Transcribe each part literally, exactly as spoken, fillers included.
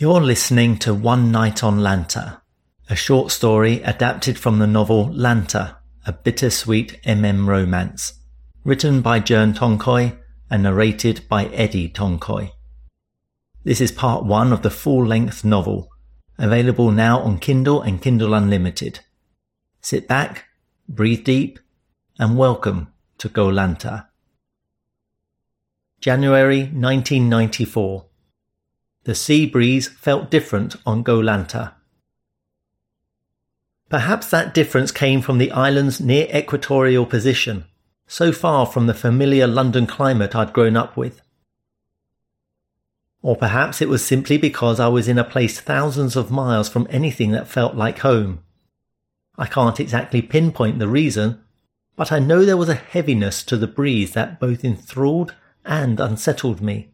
You're listening to One Night on Lanta, a short story adapted from the novel Lanta, a bittersweet M M romance, written by Jern Tonkoy and narrated by Eddie Tonkoy. This is part one of the full-length novel, available now on Kindle and Kindle Unlimited. Sit back, breathe deep, and welcome to Go Lanta. January nineteen ninety-four. The sea breeze felt different on Go Lanta. Perhaps that difference came from the island's near equatorial position, so far from the familiar London climate I'd grown up with. Or perhaps it was simply because I was in a place thousands of miles from anything that felt like home. I can't exactly pinpoint the reason, but I know there was a heaviness to the breeze that both enthralled and unsettled me.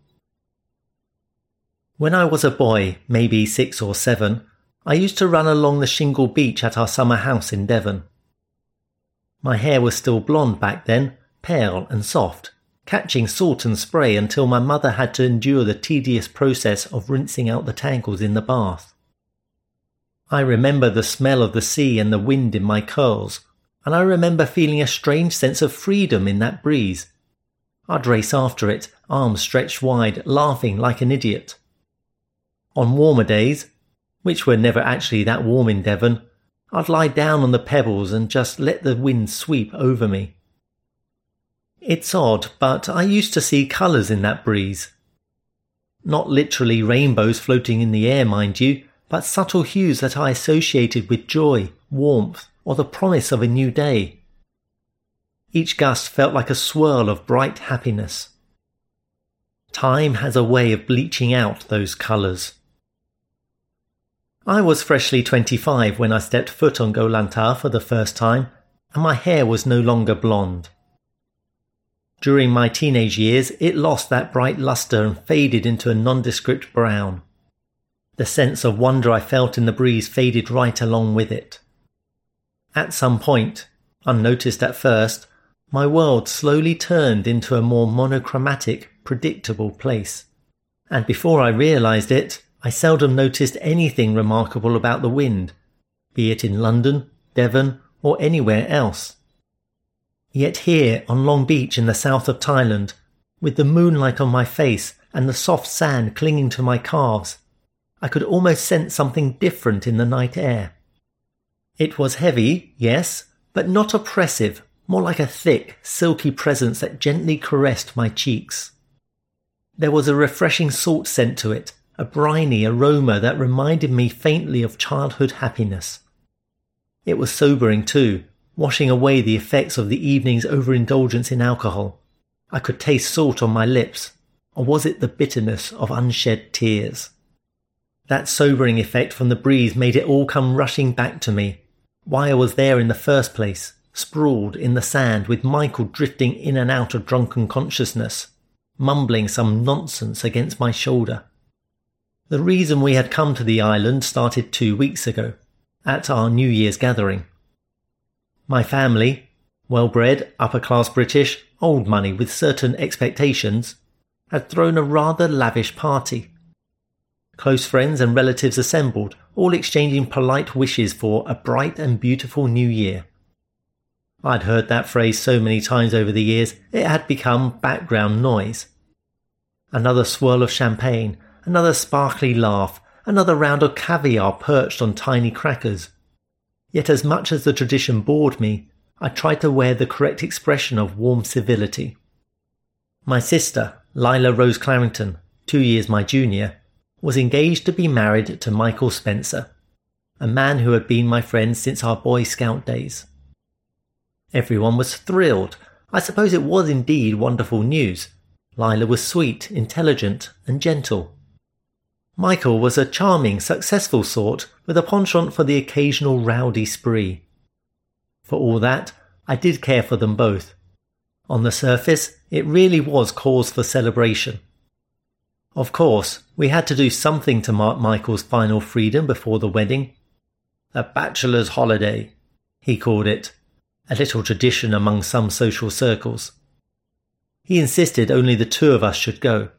When I was a boy, maybe six or seven, I used to run along the shingle beach at our summer house in Devon. My hair was still blonde back then, pale and soft, catching salt and spray until my mother had to endure the tedious process of rinsing out the tangles in the bath. I remember the smell of the sea and the wind in my curls, and I remember feeling a strange sense of freedom in that breeze. I'd race after it, arms stretched wide, laughing like an idiot. On warmer days, which were never actually that warm in Devon, I'd lie down on the pebbles and just let the wind sweep over me. It's odd, but I used to see colours in that breeze. Not literally rainbows floating in the air, mind you, but subtle hues that I associated with joy, warmth, or the promise of a new day. Each gust felt like a swirl of bright happiness. Time has a way of bleaching out those colours. I was freshly twenty-five when I stepped foot on Go Lanta for the first time, and my hair was no longer blonde. During my teenage years, it lost that bright lustre and faded into a nondescript brown. The sense of wonder I felt in the breeze faded right along with it. At some point, unnoticed at first, my world slowly turned into a more monochromatic, predictable place. And before I realised it, I seldom noticed anything remarkable about the wind, be it in London, Devon, or anywhere else. Yet here on Long Beach in the south of Thailand, with the moonlight on my face and the soft sand clinging to my calves, I could almost sense something different in the night air. It was heavy, yes, but not oppressive, more like a thick, silky presence that gently caressed my cheeks. There was a refreshing salt scent to it, a briny aroma that reminded me faintly of childhood happiness. It was sobering too, washing away the effects of the evening's overindulgence in alcohol. I could taste salt on my lips, or was it the bitterness of unshed tears? That sobering effect from the breeze made it all come rushing back to me, why I was there in the first place, sprawled in the sand with Michael drifting in and out of drunken consciousness, mumbling some nonsense against my shoulder. The reason we had come to the island started two weeks ago, at our New Year's gathering. My family, well-bred, upper-class British, old money with certain expectations, had thrown a rather lavish party. Close friends and relatives assembled, all exchanging polite wishes for a bright and beautiful new year. I'd heard that phrase so many times over the years, it had become background noise. Another swirl of champagne, another sparkly laugh, another round of caviar perched on tiny crackers. Yet as much as the tradition bored me, I tried to wear the correct expression of warm civility. My sister, Lila Rose Clarrington, two years my junior, was engaged to be married to Michael Spencer, a man who had been my friend since our Boy Scout days. Everyone was thrilled. I suppose it was indeed wonderful news. Lila was sweet, intelligent, and gentle. Michael was a charming, successful sort with a penchant for the occasional rowdy spree. For all that, I did care for them both. On the surface, it really was cause for celebration. Of course, we had to do something to mark Michael's final freedom before the wedding. A bachelor's holiday, he called it, a little tradition among some social circles. He insisted only the two of us should go.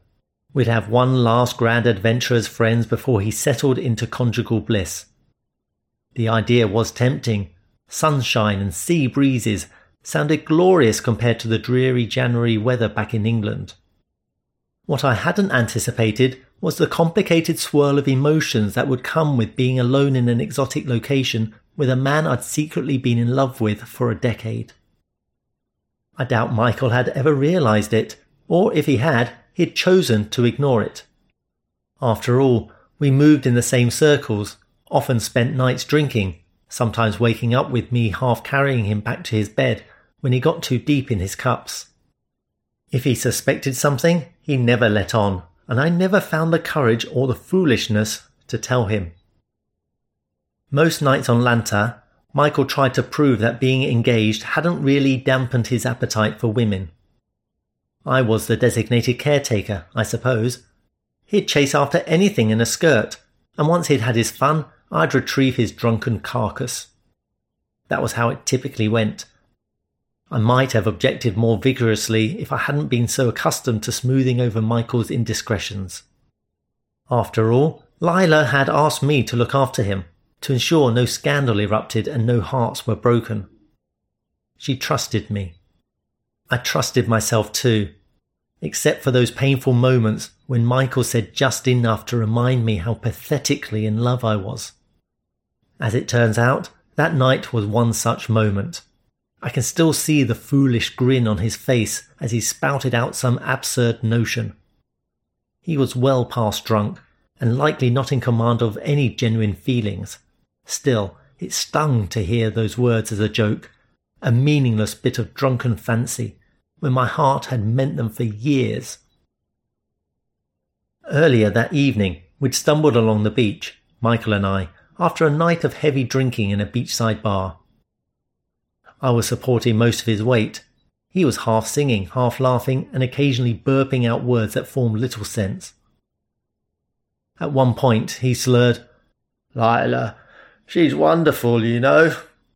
We'd have one last grand adventure as friends before he settled into conjugal bliss. The idea was tempting. Sunshine and sea breezes sounded glorious compared to the dreary January weather back in England. What I hadn't anticipated was the complicated swirl of emotions that would come with being alone in an exotic location with a man I'd secretly been in love with for a decade. I doubt Michael had ever realised it, or if he had, he'd chosen to ignore it. After all, we moved in the same circles, often spent nights drinking, sometimes waking up with me half carrying him back to his bed when he got too deep in his cups. If he suspected something, he never let on, and I never found the courage or the foolishness to tell him. Most nights on Lanta, Michael tried to prove that being engaged hadn't really dampened his appetite for women. I was the designated caretaker, I suppose. He'd chase after anything in a skirt, and once he'd had his fun, I'd retrieve his drunken carcass. That was how it typically went. I might have objected more vigorously if I hadn't been so accustomed to smoothing over Michael's indiscretions. After all, Lila had asked me to look after him, to ensure no scandal erupted and no hearts were broken. She trusted me. I trusted myself too, except for those painful moments when Michael said just enough to remind me how pathetically in love I was. As it turns out, that night was one such moment. I can still see the foolish grin on his face as he spouted out some absurd notion. He was well past drunk, and likely not in command of any genuine feelings. Still, it stung to hear those words as a joke, a meaningless bit of drunken fancy, when my heart had meant them for years. Earlier that evening, we'd stumbled along the beach, Michael and I, after a night of heavy drinking in a beachside bar. I was supporting most of his weight. He was half singing, half laughing, and occasionally burping out words that formed little sense. At one point, he slurred, "Lila, she's wonderful, you know."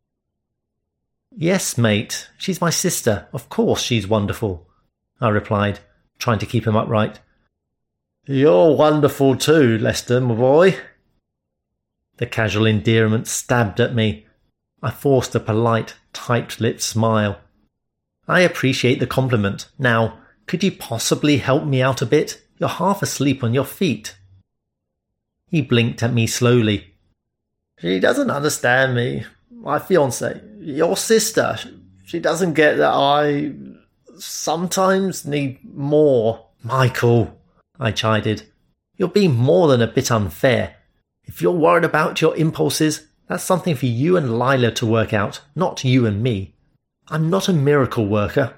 "Yes, mate, she's my sister. Of course she's wonderful," I replied, trying to keep him upright. "You're wonderful too, Lester, my boy." The casual endearment stabbed at me. I forced a polite, tight-lipped smile. "I appreciate the compliment. Now, could you possibly help me out a bit? You're half asleep on your feet." He blinked at me slowly. "She doesn't understand me. My fiancée, your sister. She doesn't get that I sometimes need more." "Michael," I chided, "you're being more than a bit unfair. If you're worried about your impulses, that's something for you and Lila to work out, not you and me. I'm not a miracle worker."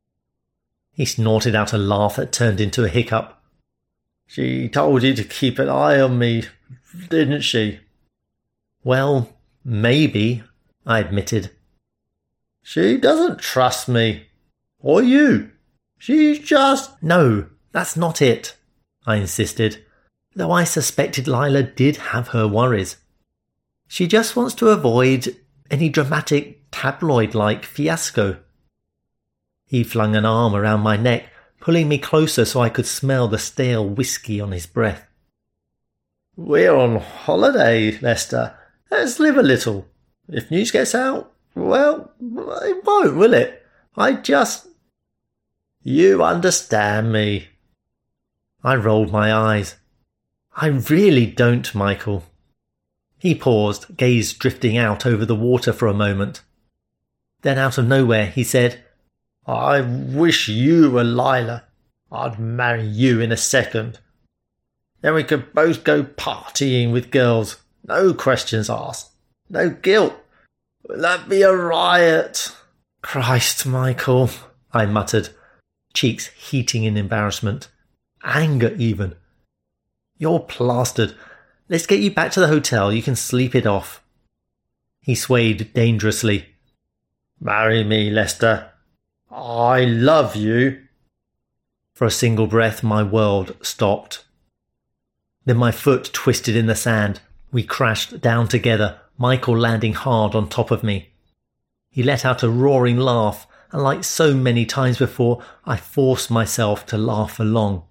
He snorted out a laugh that turned into a hiccup. "She told you to keep an eye on me, didn't she?" "Well, maybe," I admitted. "She doesn't trust me. Or you. She's just—" "No, that's not it," I insisted, though I suspected Lila did have her worries. "She just wants to avoid any dramatic, tabloid-like fiasco." He flung an arm around my neck, pulling me closer so I could smell the stale whiskey on his breath. "We're on holiday, Lester. Let's live a little. If news gets out, well, it won't, will it? I just—" "You understand me." I rolled my eyes. "I really don't, Michael." He paused, gaze drifting out over the water for a moment. Then out of nowhere he said, "I wish you were Lila. I'd marry you in a second. Then we could both go partying with girls. No questions asked. No guilt. That'd be a riot." "Christ, Michael," I muttered, cheeks heating in embarrassment. Anger even. "You're plastered. Let's get you back to the hotel. You can sleep it off." He swayed dangerously. "Marry me, Lester. I love you." For a single breath, my world stopped. Then my foot twisted in the sand. We crashed down together, Michael landing hard on top of me. He let out a roaring laugh, and like so many times before, I forced myself to laugh along.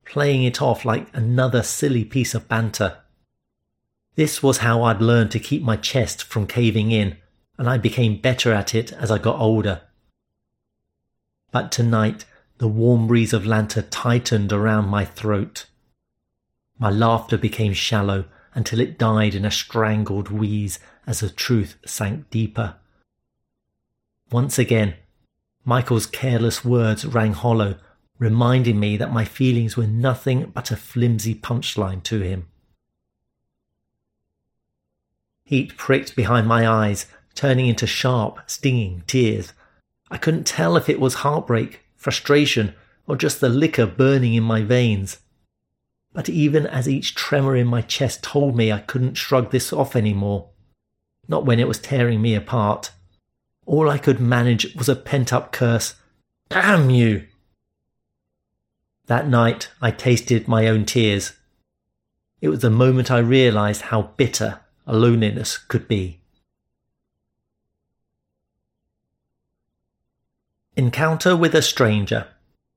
playing it off like another silly piece of banter. This was how I'd learned to keep my chest from caving in, and I became better at it as I got older. But tonight, the warm breeze of Lanta tightened around my throat. My laughter became shallow until it died in a strangled wheeze as the truth sank deeper. Once again, Michael's careless words rang hollow, reminding me that my feelings were nothing but a flimsy punchline to him. Heat pricked behind my eyes, turning into sharp, stinging tears. I couldn't tell if it was heartbreak, frustration, or just the liquor burning in my veins. But even as each tremor in my chest told me I couldn't shrug this off anymore, not when it was tearing me apart, all I could manage was a pent-up curse. Damn you! That night I tasted my own tears. It was the moment I realised how bitter a loneliness could be. Encounter with a stranger.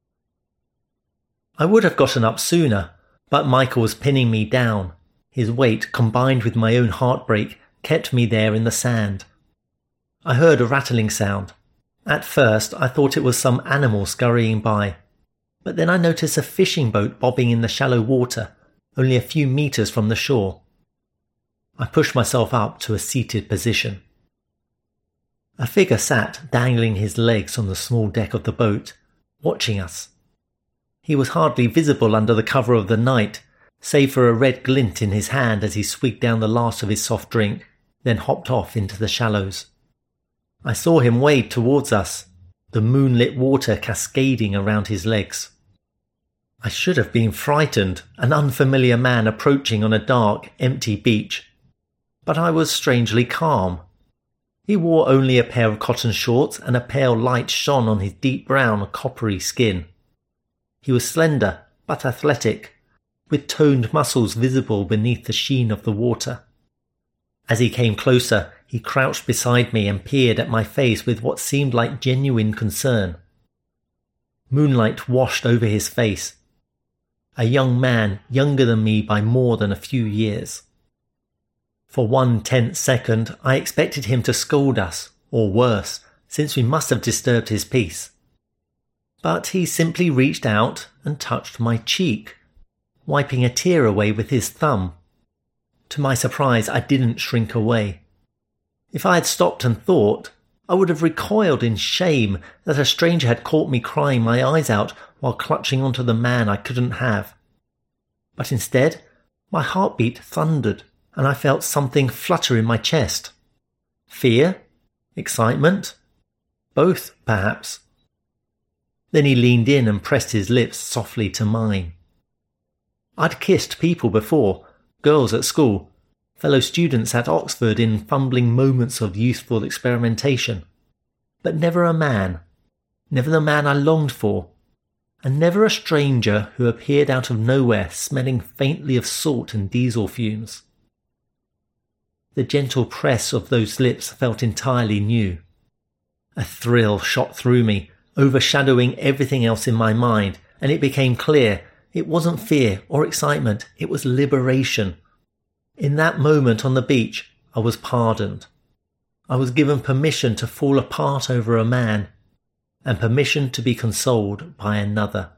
I would have gotten up sooner, but Michael was pinning me down. His weight, combined with my own heartbreak, kept me there in the sand. I heard a rattling sound. At first I thought it was some animal scurrying by, but then I noticed a fishing boat bobbing in the shallow water, only a few metres from the shore. I pushed myself up to a seated position. A figure sat dangling his legs on the small deck of the boat, watching us. He was hardly visible under the cover of the night, save for a red glint in his hand as he swigged down the last of his soft drink, then hopped off into the shallows. I saw him wade towards us, the moonlit water cascading around his legs. I should have been frightened, an unfamiliar man approaching on a dark, empty beach. But I was strangely calm. He wore only a pair of cotton shorts, and a pale light shone on his deep brown, coppery skin. He was slender, but athletic, with toned muscles visible beneath the sheen of the water. As he came closer, he crouched beside me and peered at my face with what seemed like genuine concern. Moonlight washed over his face. A young man, younger than me by more than a few years. For one tense second, I expected him to scold us, or worse, since we must have disturbed his peace. But he simply reached out and touched my cheek, wiping a tear away with his thumb. To my surprise, I didn't shrink away. If I had stopped and thought, I would have recoiled in shame that a stranger had caught me crying my eyes out while clutching onto the man I couldn't have. But instead, my heartbeat thundered, and I felt something flutter in my chest. Fear? Excitement? Both, perhaps. Then he leaned in and pressed his lips softly to mine. I'd kissed people before, girls at school, fellow students at Oxford in fumbling moments of youthful experimentation. But never a man, never the man I longed for, and never a stranger who appeared out of nowhere smelling faintly of salt and diesel fumes. The gentle press of those lips felt entirely new. A thrill shot through me, overshadowing everything else in my mind, and it became clear it wasn't fear or excitement, it was liberation. In that moment on the beach, I was pardoned. I was given permission to fall apart over a man, and permission to be consoled by another.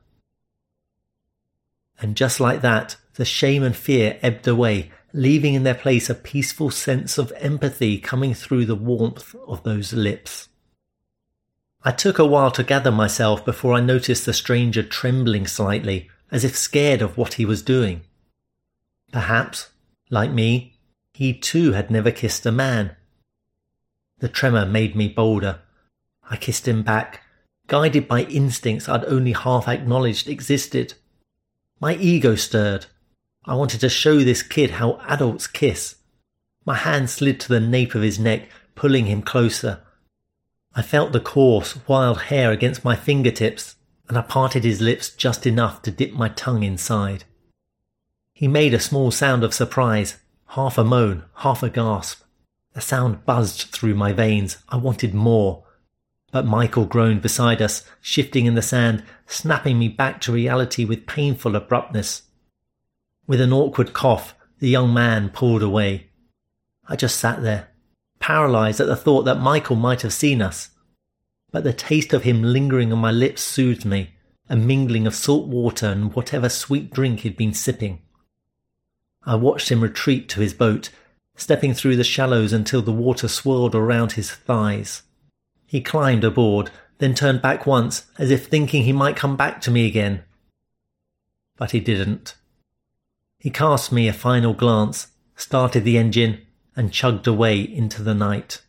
And just like that, the shame and fear ebbed away, leaving in their place a peaceful sense of empathy coming through the warmth of those lips. I took a while to gather myself before I noticed the stranger trembling slightly, as if scared of what he was doing. Perhaps, like me, he too had never kissed a man. The tremor made me bolder. I kissed him back, guided by instincts I'd only half acknowledged existed. My ego stirred. I wanted to show this kid how adults kiss. My hand slid to the nape of his neck, pulling him closer. I felt the coarse, wild hair against my fingertips, and I parted his lips just enough to dip my tongue inside. He made a small sound of surprise, half a moan, half a gasp. The sound buzzed through my veins. I wanted more. But Michael groaned beside us, shifting in the sand, snapping me back to reality with painful abruptness. With an awkward cough, the young man pulled away. I just sat there, paralysed at the thought that Michael might have seen us. But the taste of him lingering on my lips soothed me, a mingling of salt water and whatever sweet drink he'd been sipping. I watched him retreat to his boat, stepping through the shallows until the water swirled around his thighs. He climbed aboard, then turned back once, as if thinking he might come back to me again. But he didn't. He cast me a final glance, started the engine, and chugged away into the night.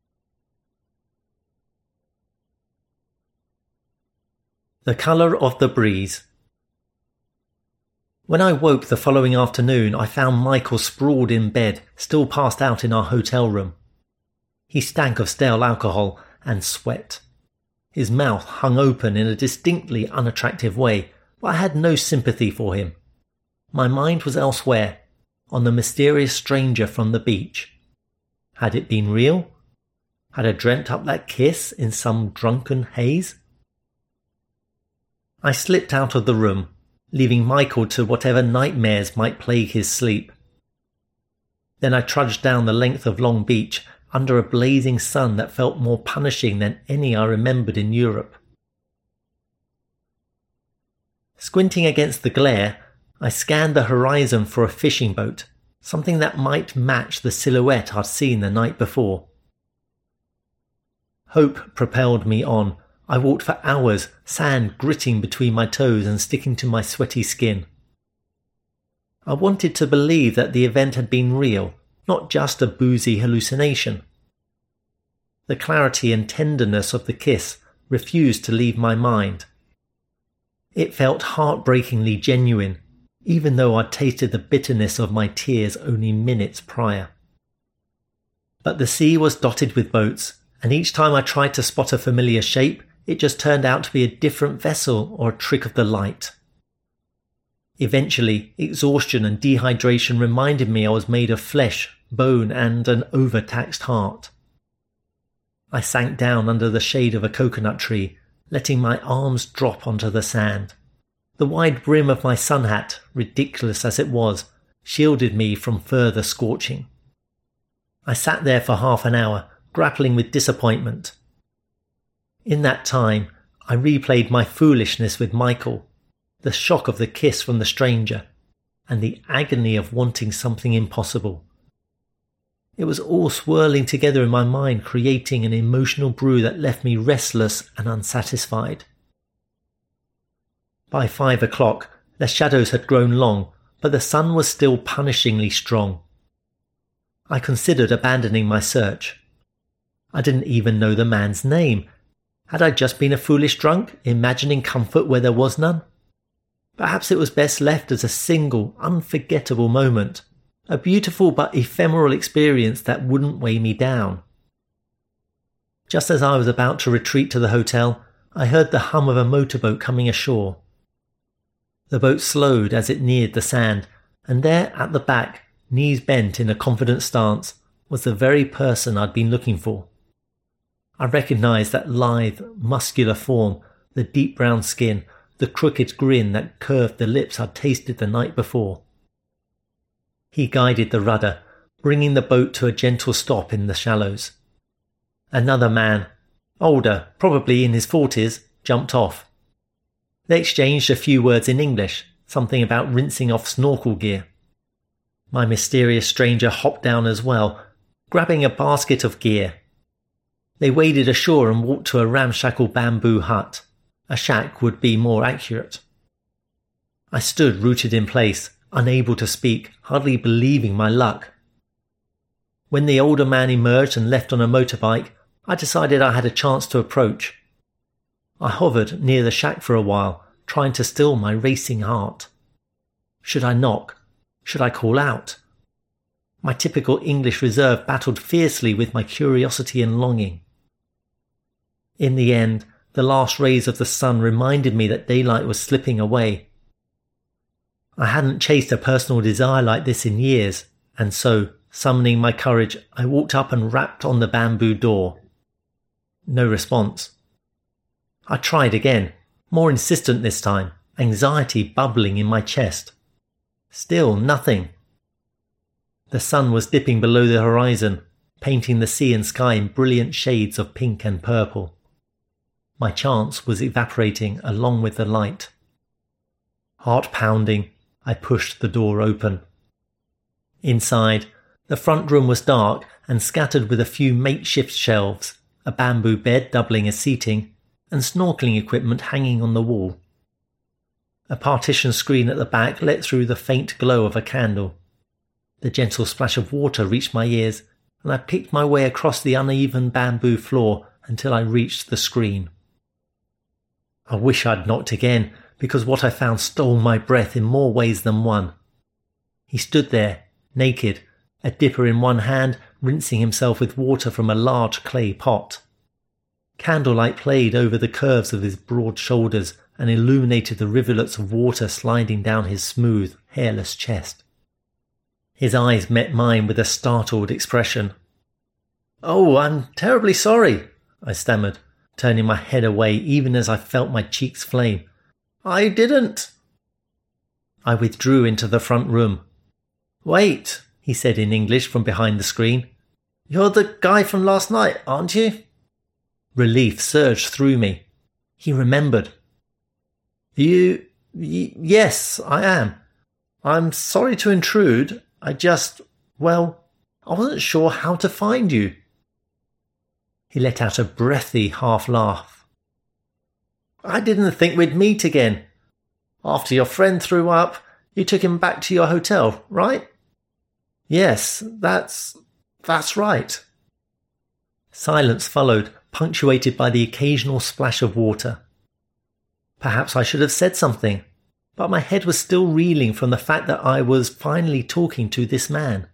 The colour of the breeze. When I woke the following afternoon, I found Michael sprawled in bed, still passed out in our hotel room. He stank of stale alcohol and sweat. His mouth hung open in a distinctly unattractive way, but I had no sympathy for him. My mind was elsewhere, on the mysterious stranger from the beach. Had it been real? Had I dreamt up that kiss in some drunken haze? I slipped out of the room, leaving Michael to whatever nightmares might plague his sleep. Then I trudged down the length of Long Beach under a blazing sun that felt more punishing than any I remembered in Europe. Squinting against the glare, I scanned the horizon for a fishing boat, something that might match the silhouette I'd seen the night before. Hope propelled me on. I walked for hours, sand gritting between my toes and sticking to my sweaty skin. I wanted to believe that the event had been real, not just a boozy hallucination. The clarity and tenderness of the kiss refused to leave my mind. It felt heartbreakingly genuine, even though I'd tasted the bitterness of my tears only minutes prior. But the sea was dotted with boats, and each time I tried to spot a familiar shape, it just turned out to be a different vessel or a trick of the light. Eventually, exhaustion and dehydration reminded me I was made of flesh, bone, and an overtaxed heart. I sank down under the shade of a coconut tree, letting my arms drop onto the sand. The wide brim of my sun hat, ridiculous as it was, shielded me from further scorching. I sat there for half an hour, grappling with disappointment. In that time, I replayed my foolishness with Michael, the shock of the kiss from the stranger, and the agony of wanting something impossible. It was all swirling together in my mind, creating an emotional brew that left me restless and unsatisfied. By five o'clock, the shadows had grown long, but the sun was still punishingly strong. I considered abandoning my search. I didn't even know the man's name. Had I just been a foolish drunk, imagining comfort where there was none? Perhaps it was best left as a single, unforgettable moment, a beautiful but ephemeral experience that wouldn't weigh me down. Just as I was about to retreat to the hotel, I heard the hum of a motorboat coming ashore. The boat slowed as it neared the sand, and there at the back, knees bent in a confident stance, was the very person I'd been looking for. I recognised that lithe, muscular form, the deep brown skin, the crooked grin that curved the lips I'd tasted the night before. He guided the rudder, bringing the boat to a gentle stop in the shallows. Another man, older, probably in his forties, jumped off. They exchanged a few words in English, something about rinsing off snorkel gear. My mysterious stranger hopped down as well, grabbing a basket of gear. They waded ashore and walked to a ramshackle bamboo hut. A shack would be more accurate. I stood rooted in place, unable to speak, hardly believing my luck. When the older man emerged and left on a motorbike, I decided I had a chance to approach. I hovered near the shack for a while, trying to still my racing heart. Should I knock? Should I call out? My typical English reserve battled fiercely with my curiosity and longing. In the end, the last rays of the sun reminded me that daylight was slipping away. I hadn't chased a personal desire like this in years, and so, summoning my courage, I walked up and rapped on the bamboo door. No response. I tried again, more insistent this time, anxiety bubbling in my chest. Still nothing. The sun was dipping below the horizon, painting the sea and sky in brilliant shades of pink and purple. My chance was evaporating along with the light. Heart pounding, I pushed the door open. Inside, the front room was dark and scattered with a few makeshift shelves, a bamboo bed doubling as seating, and snorkeling equipment hanging on the wall. A partition screen at the back let through the faint glow of a candle. The gentle splash of water reached my ears, and I picked my way across the uneven bamboo floor until I reached the screen. I wish I'd knocked again, because what I found stole my breath in more ways than one. He stood there, naked, a dipper in one hand, rinsing himself with water from a large clay pot. Candlelight played over the curves of his broad shoulders and illuminated the rivulets of water sliding down his smooth, hairless chest. His eyes met mine with a startled expression. "Oh, I'm terribly sorry," I stammered, turning my head away even as I felt my cheeks flame. "I didn't." I withdrew into the front room. "Wait," he said in English from behind the screen. "You're the guy from last night, aren't you?" Relief surged through me. He remembered. You... Y- yes, I am. I'm sorry to intrude. I just... well, I wasn't sure how to find you." He let out a breathy half-laugh. "I didn't think we'd meet again. After your friend threw up, you took him back to your hotel, right?" "Yes, that's... that's right." Silence followed, punctuated by the occasional splash of water. Perhaps I should have said something, but my head was still reeling from the fact that I was finally talking to this man.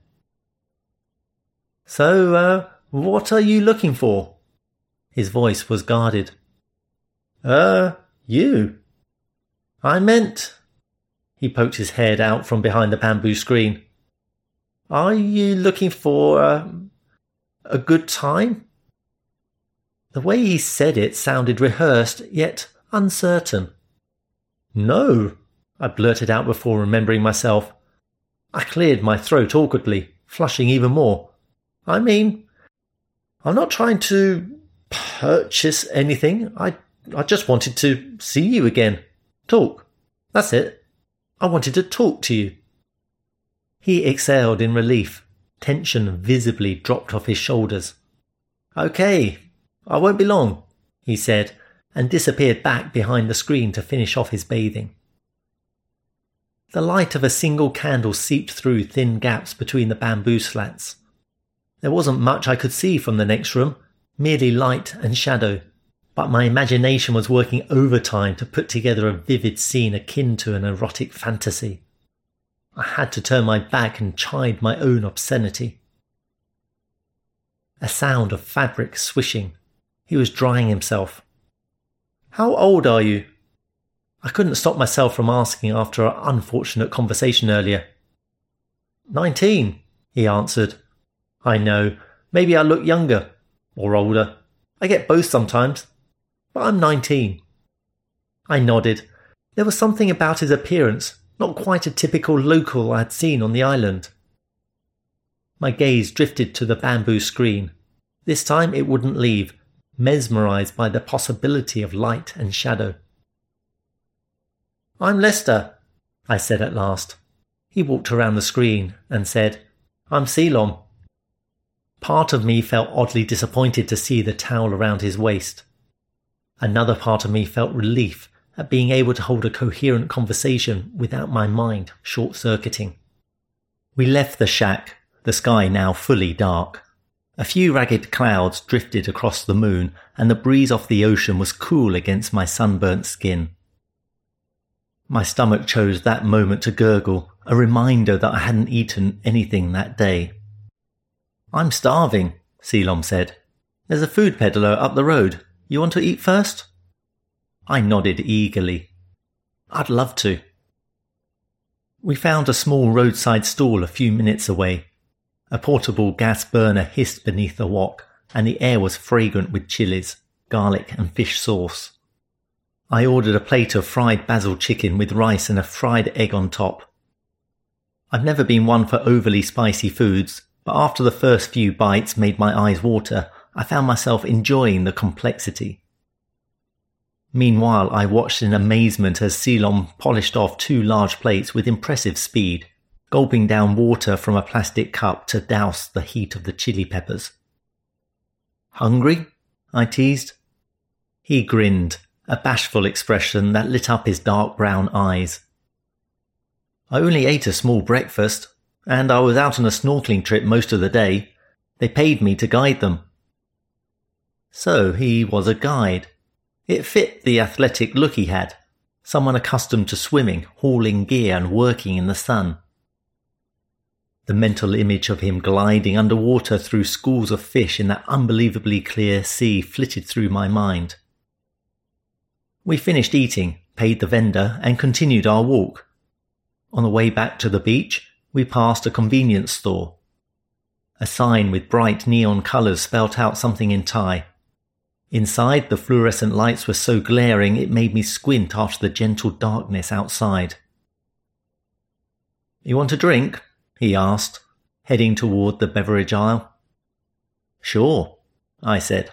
"So, uh, what are you looking for?" His voice was guarded. Uh, you. I meant... He poked his head out from behind the bamboo screen. "Are you looking for uh, a good time?" The way he said it sounded rehearsed, yet uncertain. "No," I blurted out before remembering myself. I cleared my throat awkwardly, flushing even more. "I mean, I'm not trying to purchase anything. I, I just wanted to see you again. Talk. That's it. I wanted to talk to you." He exhaled in relief. Tension visibly dropped off his shoulders. "Okay, I won't be long," he said, and disappeared back behind the screen to finish off his bathing. The light of a single candle seeped through thin gaps between the bamboo slats. There wasn't much I could see from the next room, merely light and shadow, but my imagination was working overtime to put together a vivid scene akin to an erotic fantasy. I had to turn my back and chide my own obscenity. A sound of fabric swishing. He was drying himself. "How old are you?" I couldn't stop myself from asking after our unfortunate conversation earlier. Nineteen, he answered. "I know, maybe I look younger, or older. I get both sometimes, but I'm nineteen. I nodded. There was something about his appearance, not quite a typical local I had seen on the island. My gaze drifted to the bamboo screen. This time it wouldn't leave, mesmerised by the possibility of light and shadow. "I'm Lester," I said at last. He walked around the screen and said, "I'm Ceylon." Part of me felt oddly disappointed to see the towel around his waist. Another part of me felt relief at being able to hold a coherent conversation without my mind short-circuiting. We left the shack, the sky now fully dark. A few ragged clouds drifted across the moon, and the breeze off the ocean was cool against my sunburnt skin. My stomach chose that moment to gurgle, a reminder that I hadn't eaten anything that day. "I'm starving," Ceylon said. "There's a food peddler up the road. You want to eat first?" I nodded eagerly. "I'd love to." We found a small roadside stall a few minutes away. A portable gas burner hissed beneath the wok, and the air was fragrant with chilies, garlic and fish sauce. I ordered a plate of fried basil chicken with rice and a fried egg on top. I've never been one for overly spicy foods, but after the first few bites made my eyes water, I found myself enjoying the complexity. Meanwhile, I watched in amazement as Ceylon polished off two large plates with impressive speed, gulping down water from a plastic cup to douse the heat of the chili peppers. "Hungry?" I teased. He grinned, a bashful expression that lit up his dark brown eyes. "I only ate a small breakfast, and I was out on a snorkeling trip most of the day. They paid me to guide them." So he was a guide. It fit the athletic look he had, someone accustomed to swimming, hauling gear and working in the sun. The mental image of him gliding underwater through schools of fish in that unbelievably clear sea flitted through my mind. We finished eating, paid the vendor, and continued our walk. On the way back to the beach, we passed a convenience store. A sign with bright neon colours spelt out something in Thai. Inside, the fluorescent lights were so glaring it made me squint after the gentle darkness outside. "You want a drink?" he asked, heading toward the beverage aisle. "Sure," I said.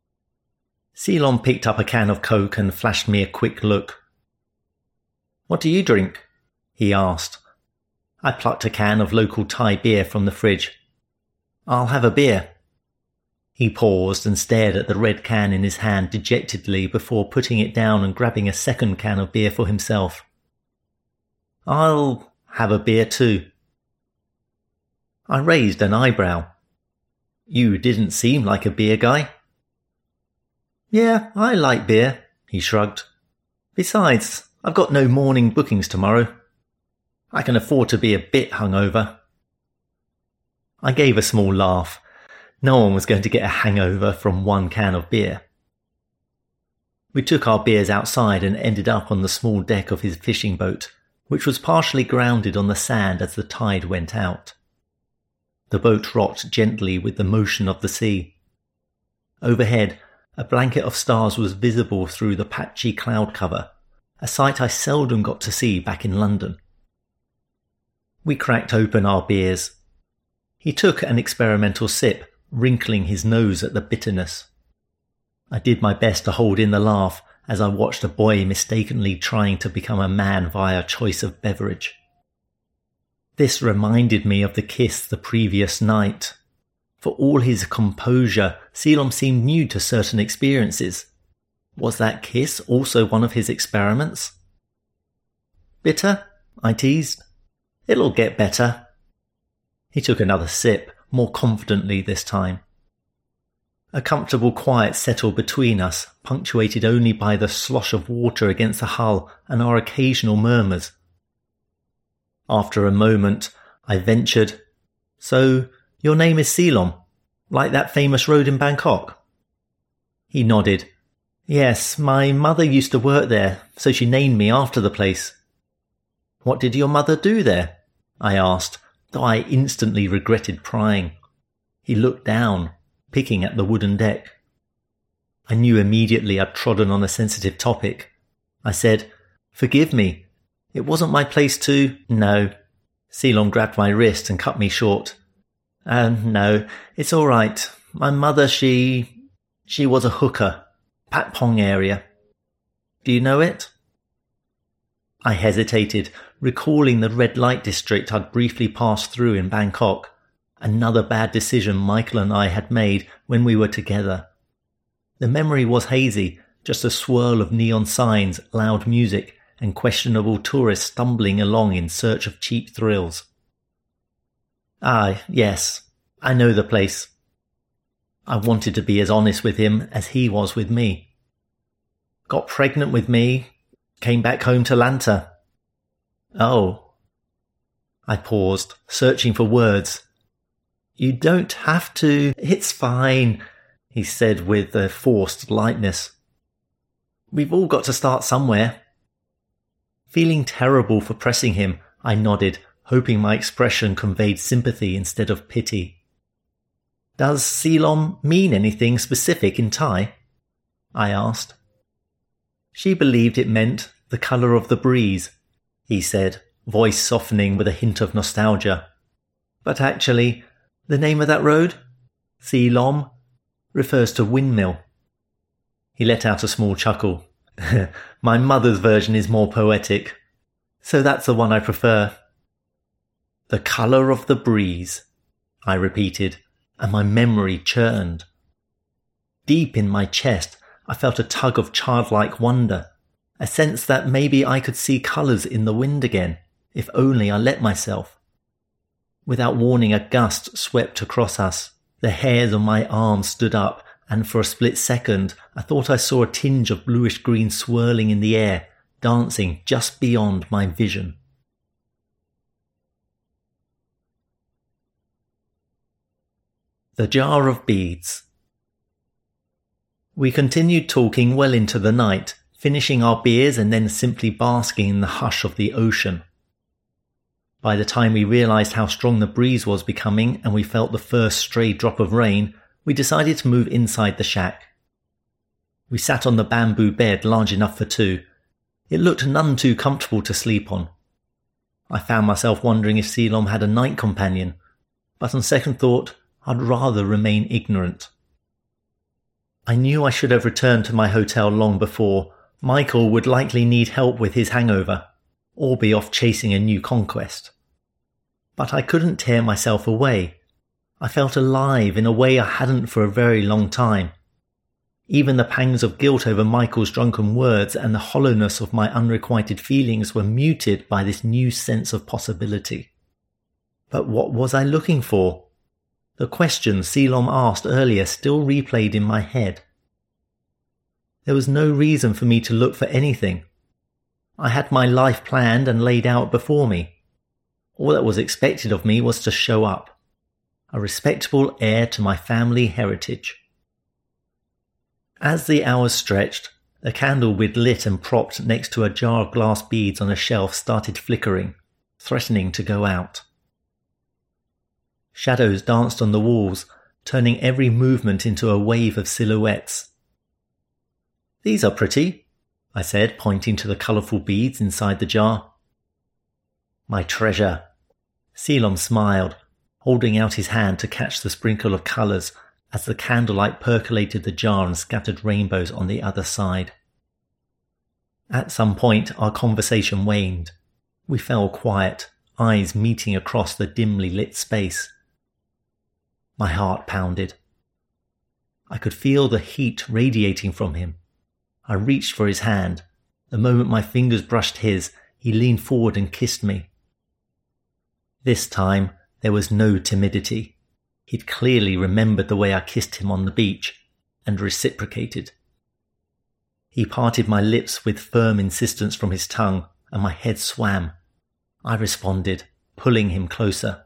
Ceylon picked up a can of Coke and flashed me a quick look. "What do you drink?" he asked. I plucked a can of local Thai beer from the fridge. "I'll have a beer." He paused and stared at the red can in his hand dejectedly before putting it down and grabbing a second can of beer for himself. "I'll have a beer too." I raised an eyebrow. "You didn't seem like a beer guy." "Yeah, I like beer," he shrugged. "Besides, I've got no morning bookings tomorrow. I can afford to be a bit hungover." I gave a small laugh. No one was going to get a hangover from one can of beer. We took our beers outside and ended up on the small deck of his fishing boat, which was partially grounded on the sand as the tide went out. The boat rocked gently with the motion of the sea. Overhead, a blanket of stars was visible through the patchy cloud cover, a sight I seldom got to see back in London. We cracked open our beers. He took an experimental sip, wrinkling his nose at the bitterness. I did my best to hold in the laugh as I watched a boy mistakenly trying to become a man via choice of beverage. This reminded me of the kiss the previous night. For all his composure, Ceylon seemed new to certain experiences. Was that kiss also one of his experiments? "Bitter?" I teased. "It'll get better." He took another sip, more confidently this time. A comfortable quiet settled between us, punctuated only by the slosh of water against the hull and our occasional murmurs. After a moment, I ventured, "So, your name is Ceylon, like that famous road in Bangkok?" He nodded. "Yes, my mother used to work there, so she named me after the place." "What did your mother do there?" I asked, though I instantly regretted prying. He looked down, picking at the wooden deck. I knew immediately I'd trodden on a sensitive topic. I said, "Forgive me. It wasn't my place to—" "No." Ceylon grabbed my wrist and cut me short. Uh, no, it's all right. My mother, she... she was a hooker. Pat Pong area. Do you know it?" I hesitated, recalling the red light district I'd briefly passed through in Bangkok. Another bad decision Michael and I had made when we were together. The memory was hazy, just a swirl of neon signs, loud music, and questionable tourists stumbling along in search of cheap thrills. "Ah, yes, I know the place." I wanted to be as honest with him as he was with me. "Got pregnant with me, came back home to Lanta." "Oh." I paused, searching for words. "You don't have to. It's fine," he said with a forced lightness. "We've all got to start somewhere." Feeling terrible for pressing him, I nodded, hoping my expression conveyed sympathy instead of pity. Does Ceylon mean anything specific in Thai? I asked. She believed it meant the colour of the breeze, he said, voice softening with a hint of nostalgia. But actually, the name of that road, Ceylon, refers to windmill. He let out a small chuckle. My mother's version is more poetic, so that's the one I prefer. The colour of the breeze, I repeated, and my memory churned. Deep in my chest, I felt a tug of childlike wonder, a sense that maybe I could see colours in the wind again, if only I let myself. Without warning, a gust swept across us. The hairs on my arms stood up, and for a split second, I thought I saw a tinge of bluish-green swirling in the air, dancing just beyond my vision. The Jar of Beads. We continued talking well into the night, finishing our beers and then simply basking in the hush of the ocean. By the time we realised how strong the breeze was becoming and we felt the first stray drop of rain, we decided to move inside the shack. We sat on the bamboo bed large enough for two. It looked none too comfortable to sleep on. I found myself wondering if Ceylon had a night companion, but on second thought, I'd rather remain ignorant. I knew I should have returned to my hotel long before. Michael would likely need help with his hangover, or be off chasing a new conquest. But I couldn't tear myself away. I felt alive in a way I hadn't for a very long time. Even the pangs of guilt over Michael's drunken words and the hollowness of my unrequited feelings were muted by this new sense of possibility. But what was I looking for? The question Ceylon asked earlier still replayed in my head. There was no reason for me to look for anything. I had my life planned and laid out before me. All that was expected of me was to show up, a respectable heir to my family heritage. As the hours stretched, the candle we'd lit and propped next to a jar of glass beads on a shelf started flickering, threatening to go out. Shadows danced on the walls, turning every movement into a wave of silhouettes. "These are pretty," I said, pointing to the colourful beads inside the jar. "My treasure." Ceylon smiled, holding out his hand to catch the sprinkle of colours as the candlelight percolated the jar and scattered rainbows on the other side. At some point, our conversation waned. We fell quiet, eyes meeting across the dimly lit space. My heart pounded. I could feel the heat radiating from him. I reached for his hand. The moment my fingers brushed his, he leaned forward and kissed me. This time, there was no timidity. He'd clearly remembered the way I kissed him on the beach, and reciprocated. He parted my lips with firm insistence from his tongue, and my head swam. I responded, pulling him closer.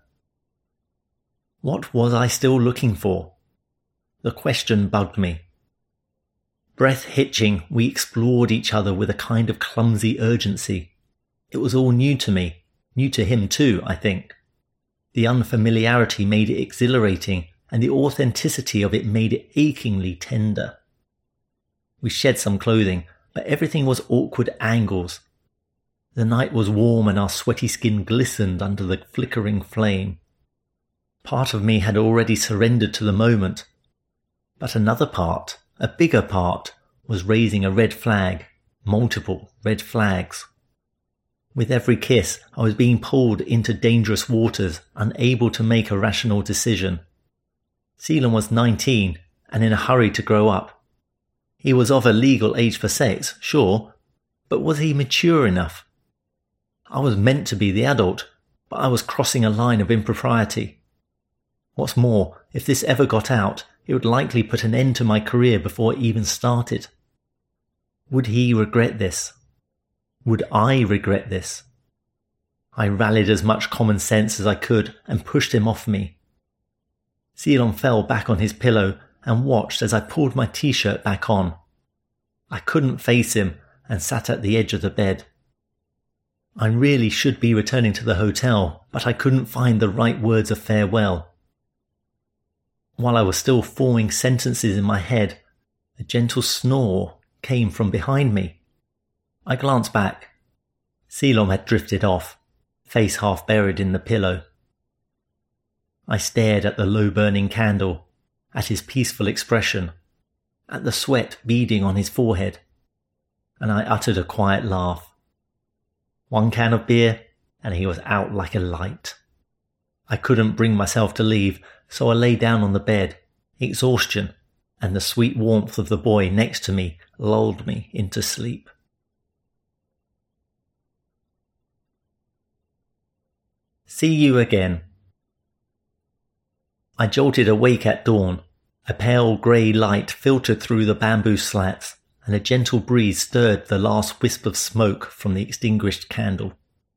What was I still looking for? The question bugged me. Breath hitching, we explored each other with a kind of clumsy urgency. It was all new to me, new to him too, I think. The unfamiliarity made it exhilarating, and the authenticity of it made it achingly tender. We shed some clothing, but everything was awkward angles. The night was warm and our sweaty skin glistened under the flickering flame. Part of me had already surrendered to the moment, but another part, a bigger part, was raising a red flag, multiple red flags. With every kiss, I was being pulled into dangerous waters, unable to make a rational decision. Ceylon was nineteen and in a hurry to grow up. He was of a legal age for sex, sure, but was he mature enough? I was meant to be the adult, but I was crossing a line of impropriety. What's more, if this ever got out, it would likely put an end to my career before it even started. Would he regret this? Would I regret this? I rallied as much common sense as I could and pushed him off me. Ceylon fell back on his pillow and watched as I pulled my t-shirt back on. I couldn't face him and sat at the edge of the bed. I really should be returning to the hotel, but I couldn't find the right words of farewell. While I was still forming sentences in my head, a gentle snore came from behind me. I glanced back. Selom had drifted off, face half buried in the pillow. I stared at the low-burning candle, at his peaceful expression, at the sweat beading on his forehead, and I uttered a quiet laugh. One can of beer, and he was out like a light. I couldn't bring myself to leave, so I lay down on the bed. Exhaustion and the sweet warmth of the boy next to me lulled me into sleep. See you again. I jolted awake at dawn. A pale grey light filtered through the bamboo slats, and a gentle breeze stirred the last wisp of smoke from the extinguished candle.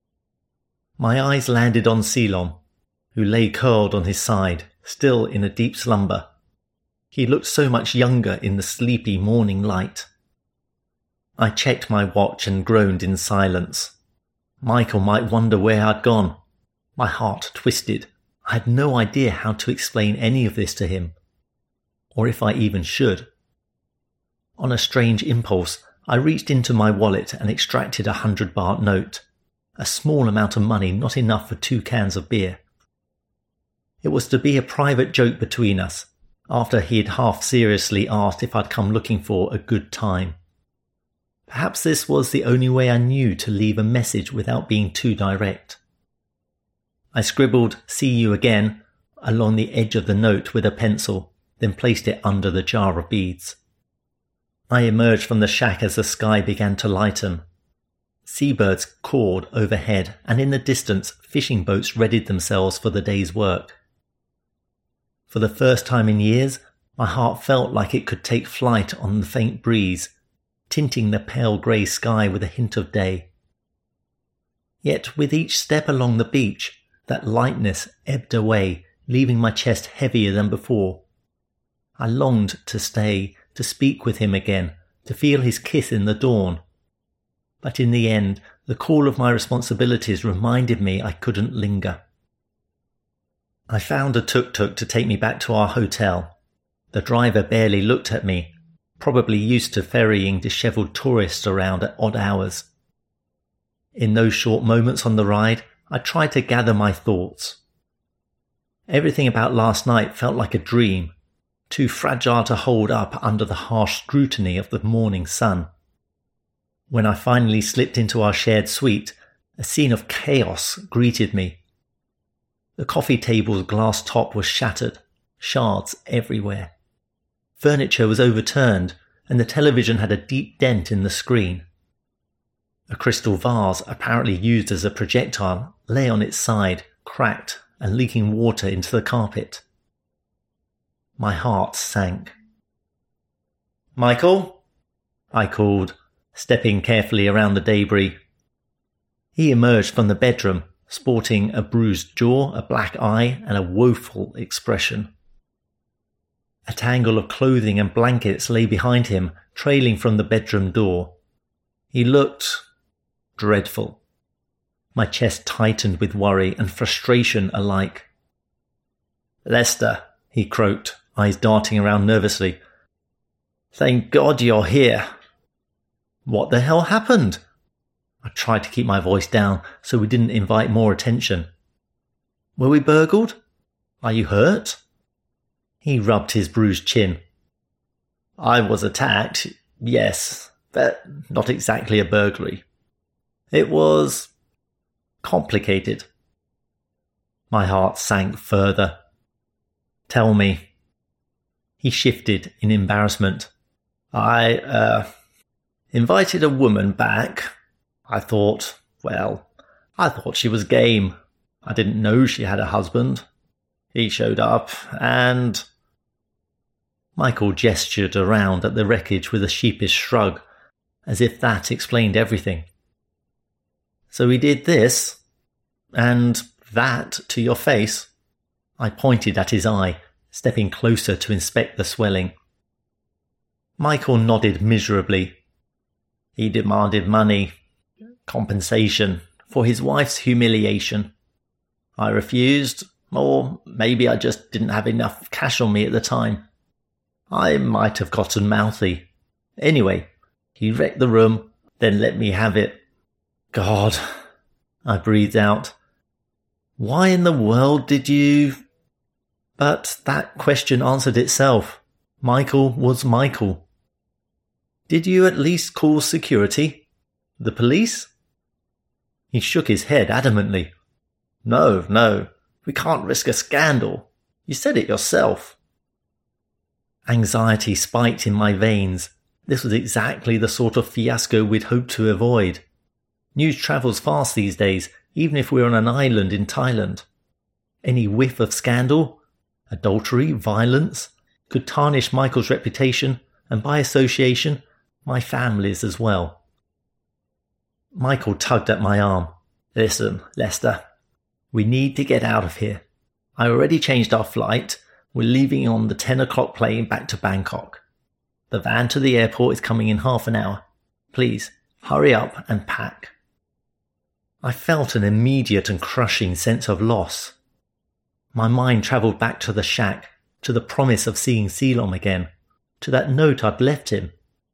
My eyes landed on Selom, who lay curled on his side, still in a deep slumber. He looked so much younger in the sleepy morning light. I checked my watch and groaned in silence. Michael might wonder where I'd gone. My heart twisted. I had no idea how to explain any of this to him, or if I even should. On a strange impulse, I reached into my wallet and extracted a hundred baht note, a small amount of money not enough for two cans of beer. It was to be a private joke between us, after he had half seriously asked if I'd come looking for a good time. Perhaps this was the only way I knew to leave a message without being too direct. I scribbled "see you again" along the edge of the note with a pencil, then placed it under the jar of beads. I emerged from the shack as the sky began to lighten. Seabirds cawed overhead, and in the distance fishing boats readied themselves for the day's work. For the first time in years, my heart felt like it could take flight on the faint breeze, tinting the pale grey sky with a hint of day. Yet with each step along the beach, that lightness ebbed away, leaving my chest heavier than before. I longed to stay, to speak with him again, to feel his kiss in the dawn. But in the end, the call of my responsibilities reminded me I couldn't linger. I found a tuk-tuk to take me back to our hotel. The driver barely looked at me, probably used to ferrying dishevelled tourists around at odd hours. In those short moments on the ride, I tried to gather my thoughts. Everything about last night felt like a dream, too fragile to hold up under the harsh scrutiny of the morning sun. When I finally slipped into our shared suite, a scene of chaos greeted me. The coffee table's glass top was shattered, shards everywhere. Furniture was overturned, and the television had a deep dent in the screen. A crystal vase, apparently used as a projectile, lay on its side, cracked and leaking water into the carpet. My heart sank. "Michael?" I called, stepping carefully around the debris. He emerged from the bedroom, sporting a bruised jaw, a black eye, and a woeful expression. A tangle of clothing and blankets lay behind him, trailing from the bedroom door. He looked dreadful. My chest tightened with worry and frustration alike. "Lester," he croaked, eyes darting around nervously. "Thank God you're here." "What the hell happened?" I tried to keep my voice down so we didn't invite more attention. "Were we burgled? Are you hurt?" He rubbed his bruised chin. "I was attacked, yes, but not exactly a burglary. It was complicated." My heart sank further. "Tell me." He shifted in embarrassment. I, uh, invited a woman back. I thought, well, I thought she was game. I didn't know she had a husband. He showed up, and..." Michael gestured around at the wreckage with a sheepish shrug, as if that explained everything. "So he did this, and that to your face." I pointed at his eye, stepping closer to inspect the swelling. Michael nodded miserably. "He demanded money, compensation, for his wife's humiliation. I refused, Or maybe I just didn't have enough cash on me at the time. I might have gotten mouthy. Anyway, he wrecked the room, then let me have it. God, I breathed out. Why in the world did you... But that question answered itself. Michael was Michael. Did you at least call security? The police? He shook his head adamantly. No, no, we can't risk a scandal. You said it yourself. Anxiety spiked in my veins. This was exactly the sort of fiasco we'd hoped to avoid. News travels fast these days, even if we're on an island in Thailand. Any whiff of scandal, adultery, violence, could tarnish Michael's reputation, and by association, my family's as well. Michael tugged at my arm. Listen, Lester, we need to get out of here. I already changed our flight. We're leaving on the ten o'clock plane back to Bangkok. The van to the airport is coming in half an hour. Please, hurry up and pack. I felt an immediate and crushing sense of loss. My mind travelled back to the shack, to the promise of seeing Ceylon again, to that note I'd left him.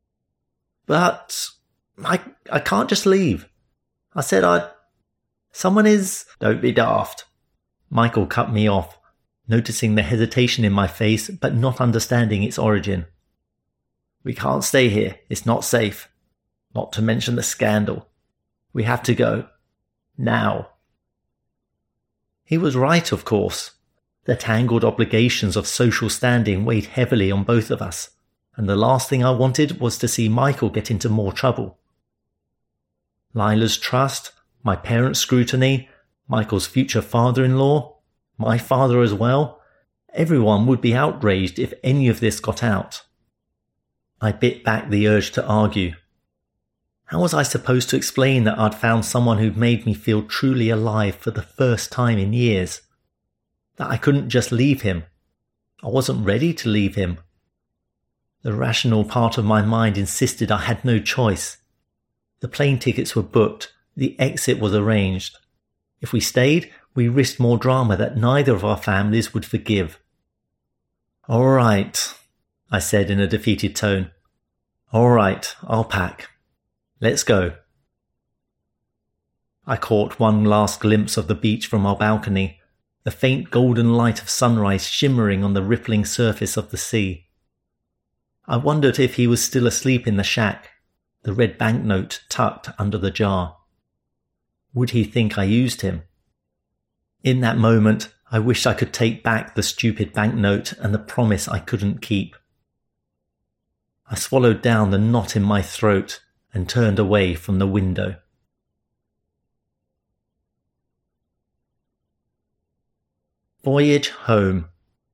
But I, I can't just leave. I said I'd... Someone is... Don't be daft. Michael cut me off, noticing the hesitation in my face but not understanding its origin. We can't stay here. It's not safe. Not to mention the scandal. We have to go. Now. He was right, of course. The tangled obligations of social standing weighed heavily on both of us, and the last thing I wanted was to see Michael get into more trouble. Lila's trust, my parents' scrutiny, Michael's future father-in-law, my father as well, everyone would be outraged if any of this got out. I bit back the urge to argue. How was I supposed to explain that I'd found someone who'd made me feel truly alive for the first time in years? That I couldn't just leave him. I wasn't ready to leave him. The rational part of my mind insisted I had no choice. The plane tickets were booked. The exit was arranged. If we stayed, we risked more drama that neither of our families would forgive. All right, I said in a defeated tone. All right, I'll pack. Let's go. I caught one last glimpse of the beach from our balcony, the faint golden light of sunrise shimmering on the rippling surface of the sea. I wondered if he was still asleep in the shack, the red banknote tucked under the jar. Would he think I used him? In that moment, I wished I could take back the stupid banknote and the promise I couldn't keep. I swallowed down the knot in my throat and turned away from the window. Voyage home.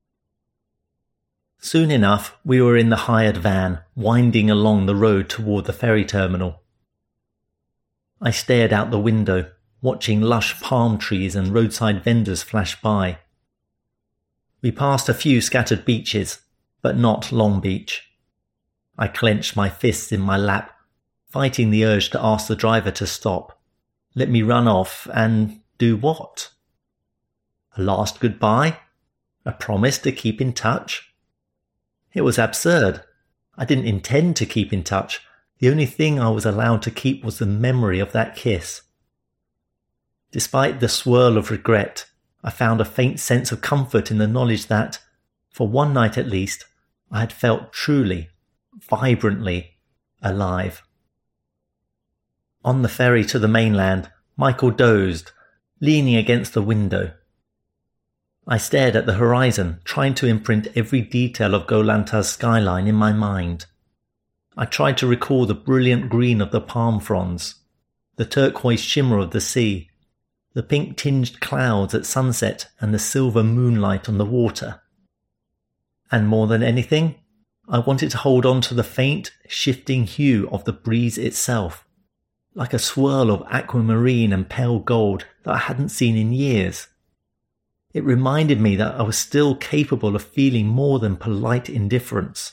Soon enough, we were in the hired van, winding along the road toward the ferry terminal. I stared out the window, watching lush palm trees and roadside vendors flash by. We passed a few scattered beaches, but not Long Beach. I clenched my fists in my lap, fighting the urge to ask the driver to stop, let me run off, and do what? A last goodbye? A promise to keep in touch? It was absurd. I didn't intend to keep in touch. The only thing I was allowed to keep was the memory of that kiss. Despite the swirl of regret, I found a faint sense of comfort in the knowledge that, for one night at least, I had felt truly, vibrantly alive. On the ferry to the mainland, Michael dozed, leaning against the window. I stared at the horizon, trying to imprint every detail of Koh Lantar's skyline in my mind. I tried to recall the brilliant green of the palm fronds, the turquoise shimmer of the sea, the pink-tinged clouds at sunset and the silver moonlight on the water. And more than anything, I wanted to hold on to the faint, shifting hue of the breeze itself, like a swirl of aquamarine and pale gold that I hadn't seen in years. It reminded me that I was still capable of feeling more than polite indifference.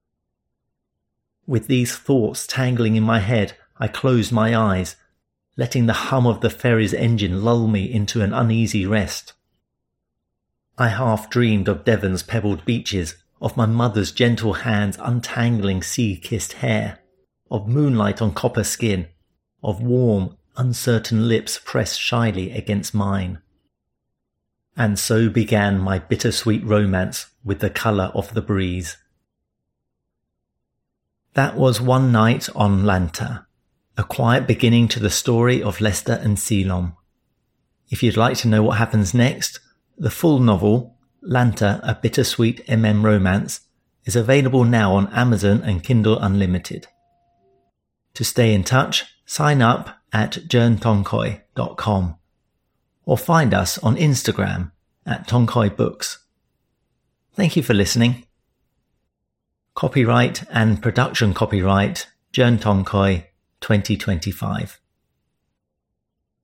With these thoughts tangling in my head, I closed my eyes, letting the hum of the ferry's engine lull me into an uneasy rest. I half dreamed of Devon's pebbled beaches, of my mother's gentle hands untangling sea-kissed hair, of moonlight on copper skin, of warm, uncertain lips pressed shyly against mine. And so began my bittersweet romance with the colour of the breeze. That was One Night on Lanta, a quiet beginning to the story of Lester and Ceylon. If you'd like to know what happens next, the full novel, Lanta, A Bittersweet M M Romance, is available now on Amazon and Kindle Unlimited. To stay in touch, sign up at jern tonkoi dot com or find us on Instagram at Tonkoi Books. Thank you for listening. Copyright and production copyright Jern Tonkoi twenty twenty-five.